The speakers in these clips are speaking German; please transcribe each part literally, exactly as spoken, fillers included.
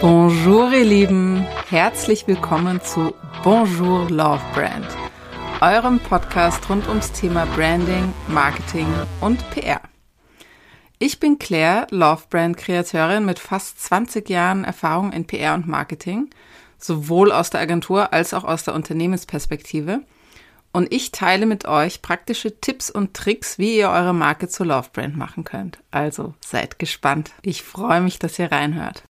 Bonjour ihr Lieben, herzlich willkommen zu Bonjour Love Brand, eurem Podcast rund ums Thema Branding, Marketing und P R. Ich bin Claire, Love Brand Kreateurin mit fast zwanzig Jahren Erfahrung in P R und Marketing, sowohl aus der Agentur als auch aus der Unternehmensperspektive. Und ich teile mit euch praktische Tipps und Tricks, wie ihr eure Marke zur Love Brand machen könnt. Also seid gespannt. Ich freue mich, dass ihr reinhört.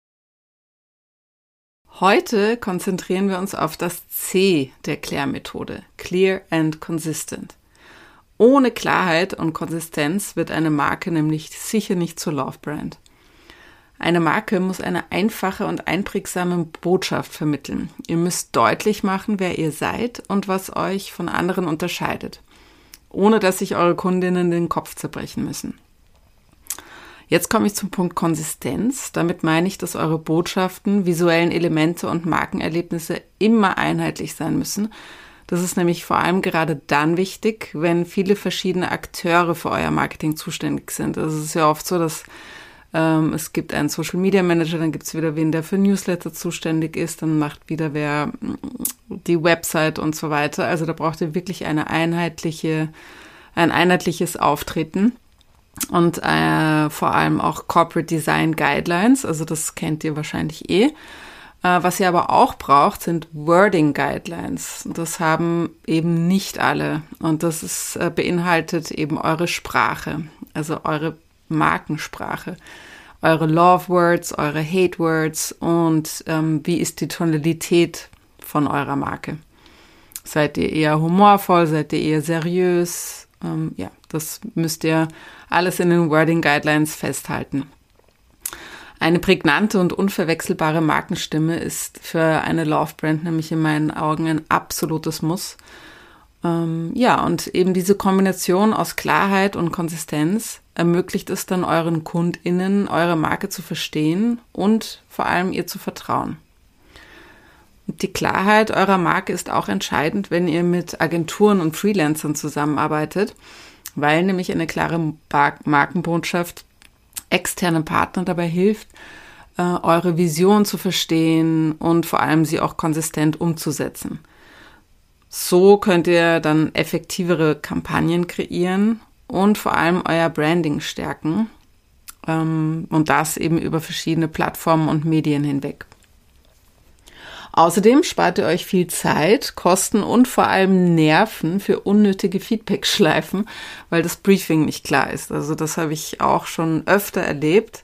Heute konzentrieren wir uns auf das C der Claire-Methode, Clear and Consistent. Ohne Klarheit und Konsistenz wird eine Marke nämlich sicher nicht zur Love Brand. Eine Marke muss eine einfache und einprägsame Botschaft vermitteln. Ihr müsst deutlich machen, wer ihr seid und was euch von anderen unterscheidet, ohne dass sich eure Kundinnen den Kopf zerbrechen müssen. Jetzt komme ich zum Punkt Konsistenz. Damit meine ich, dass eure Botschaften, visuellen Elemente und Markenerlebnisse immer einheitlich sein müssen. Das ist nämlich vor allem gerade dann wichtig, wenn viele verschiedene Akteure für euer Marketing zuständig sind. Also es ist ja oft so, dass ähm, es gibt einen Social Media Manager, dann gibt es wieder wen, der für Newsletter zuständig ist, dann macht wieder wer die Website und so weiter. Also da braucht ihr wirklich eine einheitliche, ein einheitliches Auftreten. Und äh, vor allem auch Corporate Design Guidelines, also das kennt ihr wahrscheinlich eh. Äh, was ihr aber auch braucht, sind Wording Guidelines. Das haben eben nicht alle. Und das ist, äh, beinhaltet eben eure Sprache, also eure Markensprache, eure Love Words, eure Hate Words und ähm, wie ist die Tonalität von eurer Marke. Seid ihr eher humorvoll, seid ihr eher seriös? Ähm, ja, das müsst ihr alles in den Wording Guidelines festhalten. Eine prägnante und unverwechselbare Markenstimme ist für eine Love Brand nämlich in meinen Augen ein absolutes Muss. Ähm, ja, und eben diese Kombination aus Klarheit und Konsistenz ermöglicht es dann euren KundInnen, eure Marke zu verstehen und vor allem ihr zu vertrauen. Und die Klarheit eurer Marke ist auch entscheidend, wenn ihr mit Agenturen und Freelancern zusammenarbeitet, weil nämlich eine klare Markenbotschaft externen Partnern dabei hilft, eure Vision zu verstehen und vor allem sie auch konsistent umzusetzen. So könnt ihr dann effektivere Kampagnen kreieren und vor allem euer Branding stärken und das eben über verschiedene Plattformen und Medien hinweg. Außerdem spart ihr euch viel Zeit, Kosten und vor allem Nerven für unnötige Feedback-Schleifen, weil das Briefing nicht klar ist. Also das habe ich auch schon öfter erlebt,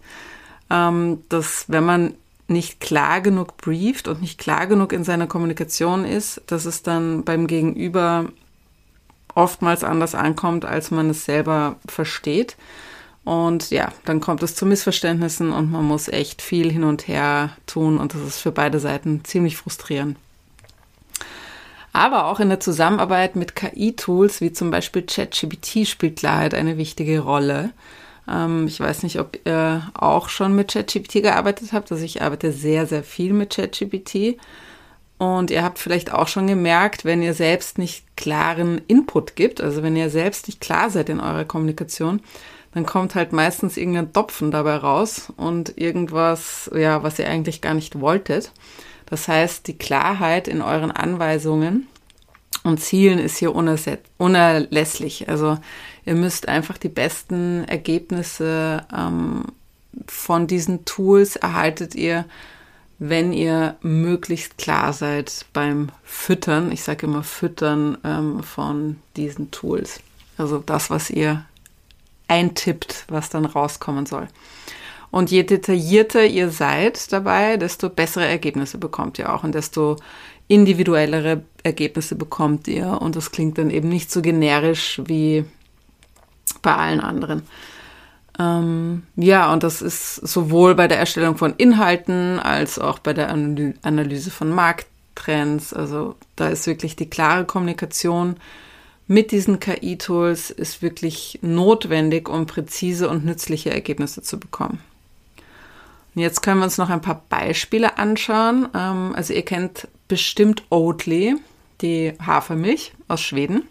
dass wenn man nicht klar genug brieft und nicht klar genug in seiner Kommunikation ist, dass es dann beim Gegenüber oftmals anders ankommt, als man es selber versteht. Und ja, dann kommt es zu Missverständnissen und man muss echt viel hin und her tun und das ist für beide Seiten ziemlich frustrierend. Aber auch in der Zusammenarbeit mit K I-Tools wie zum Beispiel ChatGPT spielt Klarheit eine wichtige Rolle. Ähm, ich weiß nicht, ob ihr auch schon mit ChatGPT gearbeitet habt. Also ich arbeite sehr, sehr viel mit ChatGPT. Und ihr habt vielleicht auch schon gemerkt, wenn ihr selbst nicht klaren Input gibt, also wenn ihr selbst nicht klar seid in eurer Kommunikation, dann kommt halt meistens irgendein Topfen dabei raus und irgendwas, ja, was ihr eigentlich gar nicht wolltet. Das heißt, die Klarheit in euren Anweisungen und Zielen ist hier unerlässlich. Also ihr müsst einfach die besten Ergebnisse ähm, von diesen Tools erhaltet ihr, wenn ihr möglichst klar seid beim Füttern, ich sage immer Füttern ähm, von diesen Tools. Also das, was ihr eintippt, was dann rauskommen soll. Und je detaillierter ihr seid dabei, desto bessere Ergebnisse bekommt ihr auch und desto individuellere Ergebnisse bekommt ihr. Und das klingt dann eben nicht so generisch wie bei allen anderen. Ähm, ja, und das ist sowohl bei der Erstellung von Inhalten als auch bei der Analy- Analyse von Markttrends. Also da ist wirklich die klare Kommunikation mit diesen K I-Tools ist wirklich notwendig, um präzise und nützliche Ergebnisse zu bekommen. Und jetzt können wir uns noch ein paar Beispiele anschauen. Also ihr kennt bestimmt Oatly, die Hafermilch aus Schweden.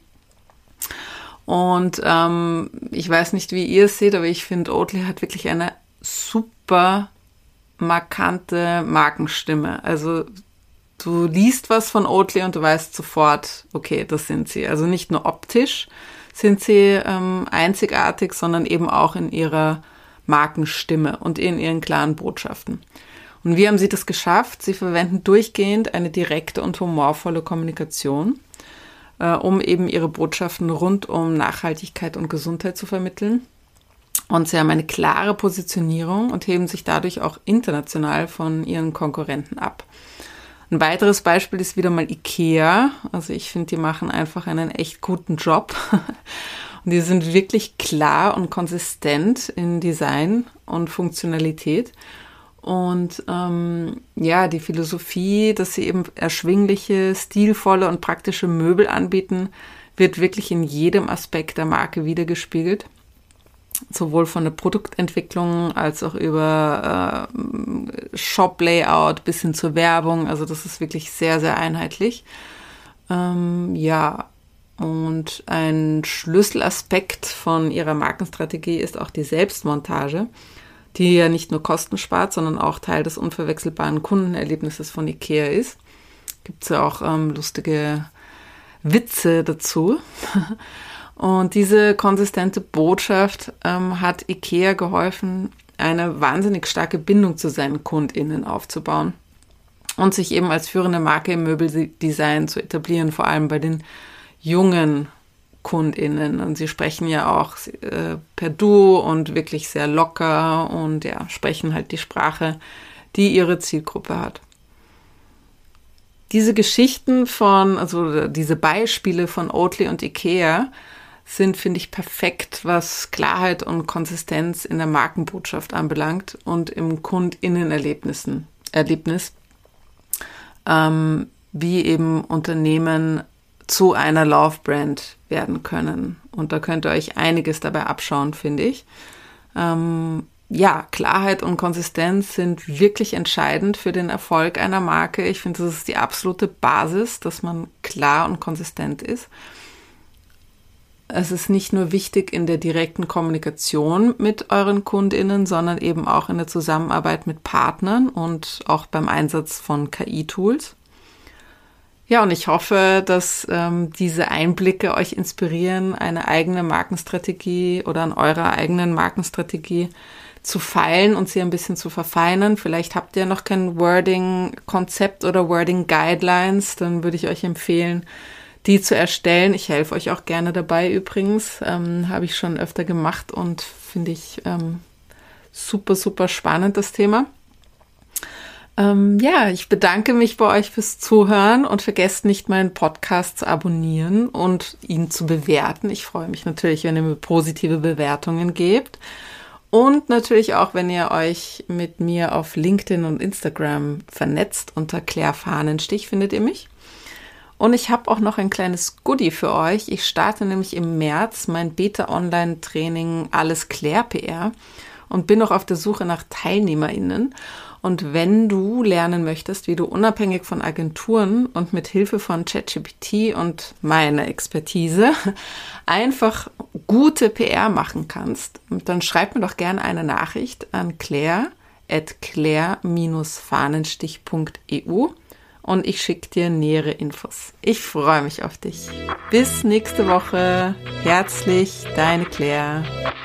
Und ähm, ich weiß nicht, wie ihr es seht, aber ich finde, Oatly hat wirklich eine super markante Markenstimme. Also du liest was von Oatly und du weißt sofort, okay, das sind sie. Also nicht nur optisch sind sie ähm, einzigartig, sondern eben auch in ihrer Markenstimme und in ihren klaren Botschaften. Und wie haben sie das geschafft? Sie verwenden durchgehend eine direkte und humorvolle Kommunikation, äh, um eben ihre Botschaften rund um Nachhaltigkeit und Gesundheit zu vermitteln. Und sie haben eine klare Positionierung und heben sich dadurch auch international von ihren Konkurrenten ab. Ein weiteres Beispiel ist wieder mal IKEA. Also ich finde, die machen einfach einen echt guten Job. Und die sind wirklich klar und konsistent in Design und Funktionalität. Und ähm, ja, die Philosophie, dass sie eben erschwingliche, stilvolle und praktische Möbel anbieten, wird wirklich in jedem Aspekt der Marke wiedergespiegelt. Sowohl von der Produktentwicklung als auch über äh, Shop-Layout bis hin zur Werbung. Also das ist wirklich sehr, sehr einheitlich. Ähm, ja, und ein Schlüsselaspekt von ihrer Markenstrategie ist auch die Selbstmontage, die ja nicht nur Kosten spart, sondern auch Teil des unverwechselbaren Kundenerlebnisses von IKEA ist. Gibt es ja auch ähm, lustige Witze dazu. Und diese konsistente Botschaft ähm, hat IKEA geholfen, eine wahnsinnig starke Bindung zu seinen KundInnen aufzubauen und sich eben als führende Marke im Möbeldesign zu etablieren, vor allem bei den jungen KundInnen. Und sie sprechen ja auch äh, per Du und wirklich sehr locker und ja, sprechen halt die Sprache, die ihre Zielgruppe hat. Diese Geschichten von, also diese Beispiele von Oatly und IKEA sind, finde ich, perfekt, was Klarheit und Konsistenz in der Markenbotschaft anbelangt und im KundInnen-Erlebnissen, Erlebnis, ähm, wie eben Unternehmen zu einer Love-Brand werden können. Und da könnt ihr euch einiges dabei abschauen, finde ich. Ähm, ja, Klarheit und Konsistenz sind wirklich entscheidend für den Erfolg einer Marke. Ich finde, das ist die absolute Basis, dass man klar und konsistent ist. Es ist nicht nur wichtig in der direkten Kommunikation mit euren KundInnen, sondern eben auch in der Zusammenarbeit mit Partnern und auch beim Einsatz von K I-Tools. Ja, und ich hoffe, dass ähm, diese Einblicke euch inspirieren, eine eigene Markenstrategie oder an eurer eigenen Markenstrategie zu feilen und sie ein bisschen zu verfeinern. Vielleicht habt ihr noch kein Wording-Konzept oder Wording-Guidelines, dann würde ich euch empfehlen, die zu erstellen. Ich helfe euch auch gerne dabei übrigens. Ähm, habe ich schon öfter gemacht und finde ich ähm, super, super spannend, das Thema. Ähm, ja, ich bedanke mich bei euch fürs Zuhören und vergesst nicht, meinen Podcast zu abonnieren und ihn zu bewerten. Ich freue mich natürlich, wenn ihr mir positive Bewertungen gebt. Und natürlich auch, wenn ihr euch mit mir auf LinkedIn und Instagram vernetzt. Unter Claire Fahnenstich findet ihr mich. Und ich habe auch noch ein kleines Goodie für euch. Ich starte nämlich im März mein Beta-Online-Training Alles Claire P R und bin noch auf der Suche nach TeilnehmerInnen. Und wenn du lernen möchtest, wie du unabhängig von Agenturen und mit Hilfe von ChatGPT und meiner Expertise einfach gute P R machen kannst, dann schreib mir doch gerne eine Nachricht an claire at claire dash fahnenstich punkt e u und ich schicke dir nähere Infos. Ich freue mich auf dich. Bis nächste Woche. Herzlich, deine Claire.